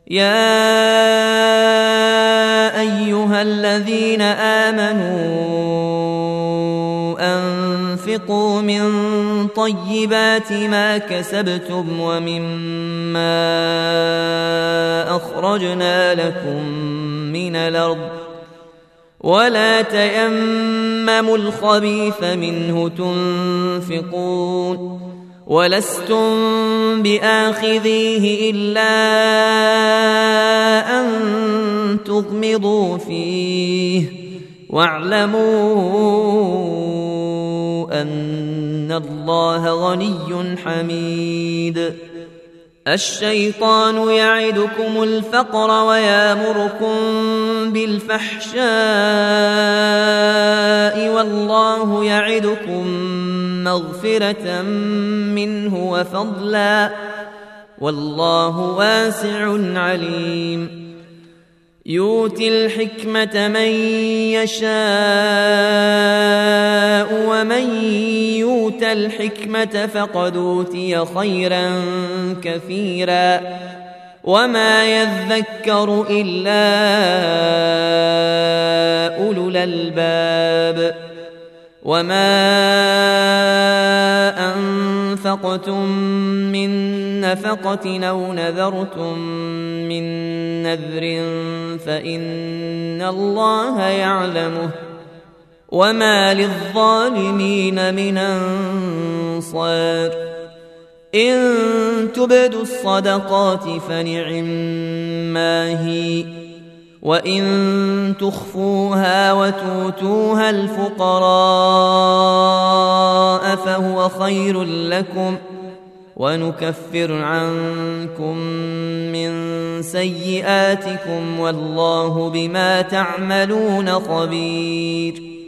يا أيها الذين آمنوا أنفقوا من طيبات ما كسبتم ومما أخرجنا لكم من الأرض ولا تيمموا الخبيث منه تنفقون ولستم بآخذيه إلا أن تغمضوا فيه واعلموا أن الله غني حميد. الشيطان يعدكم الفقر ويامركم بالفحشاء والله يعدكم مغفرة منه وفضلا والله واسع عليم. يؤتي الحكمة من يشاء ومن يؤت الحكمة فقد أوتي خيرا كثيرا وما يذكر إلا أولو الألباب. وما أنفقتم من نفقة أو نذرتم من نذر فإن الله يعلمه وما للظالمين من أنصار. إن تبدوا الصدقات فنعما هي وإن تخفوها وتؤتوها الفقراء فهو خير لكم ونكفر عنكم من سيئاتكم والله بما تعملون خبير.